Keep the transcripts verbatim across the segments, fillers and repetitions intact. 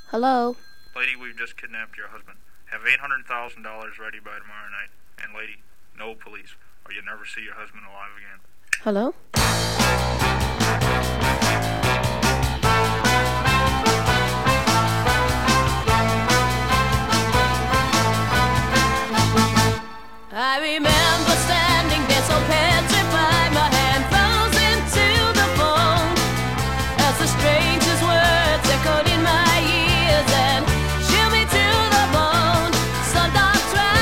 Hello? Lady, we've just kidnapped your husband. Have eight hundred thousand dollars ready by tomorrow night. And lady, no police, or you'll never see your husband alive again. Hello? I remember standing there so petrified, my hand frozen to the bone, as the strangest words echoed in my ears and chilled me to the bone. Some dark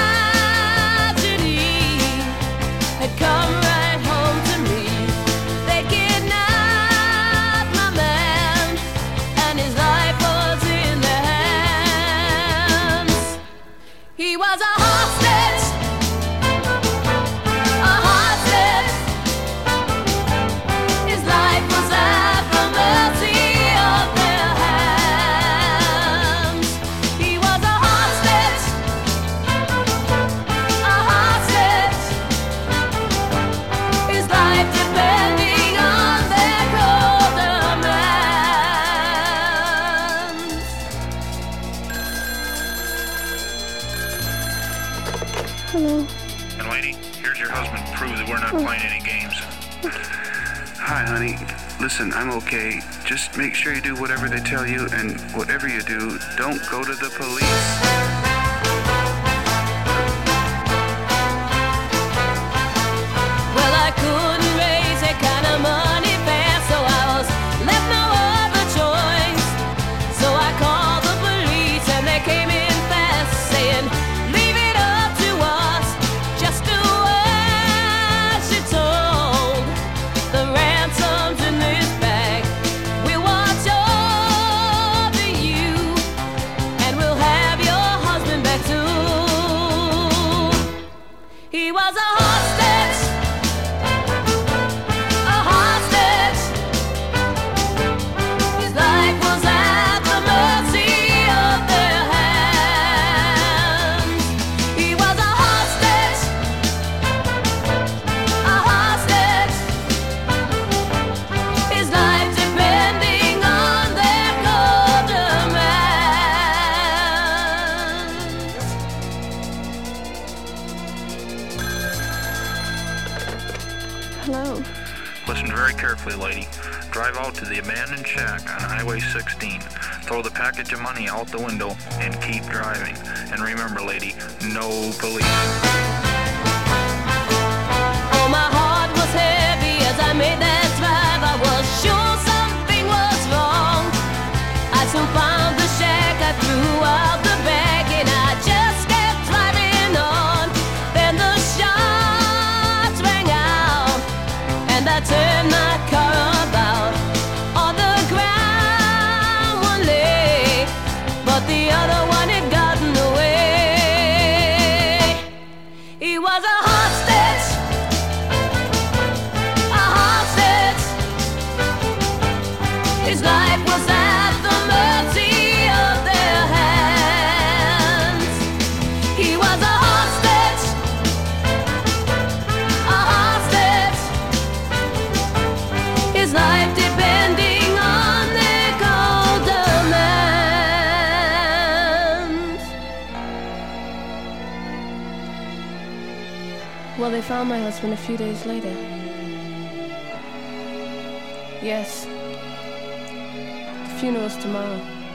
tragedy had come right home to me. They kidnapped my man, and his life was in their hands. He was a hostage. Hello? And lady, here's your husband to prove that we're not playing any games. Hi, honey. Listen, I'm okay. Just make sure you do whatever they tell you, and whatever you do, don't go to the police. Well, I couldn't raise that kind of money fast, so I was left no other choice. So I called the police, and they came in fast, saying, leave it up to us, just do what you're told. The ransom's in this bag, we'll watch over you, and we'll have your husband back too. He was a hostage, a hostage. His life was at the mercy of their hands. He was a hostage, a hostage. His life depending on their cold demands. Hello? Listen very carefully, lady. Drive out to the abandoned shack on Highway sixteen. Throw the package of money out the window and keep driving. And remember, lady, no police. Oh, my heart was heavy as I made that drive. I was sure something was wrong. I soon found the shack, I threw out the bag, and I just kept driving on. Then the shots rang out, and I turned my car about. On the ground one lay, but the other one had gotten away. He was a hostage, a hostage. His life was at the mercy of their hands. He was a hostage, a hostage. His life depending on their cold demands. Well, they found my husband a few days later. Yes. The funeral's tomorrow.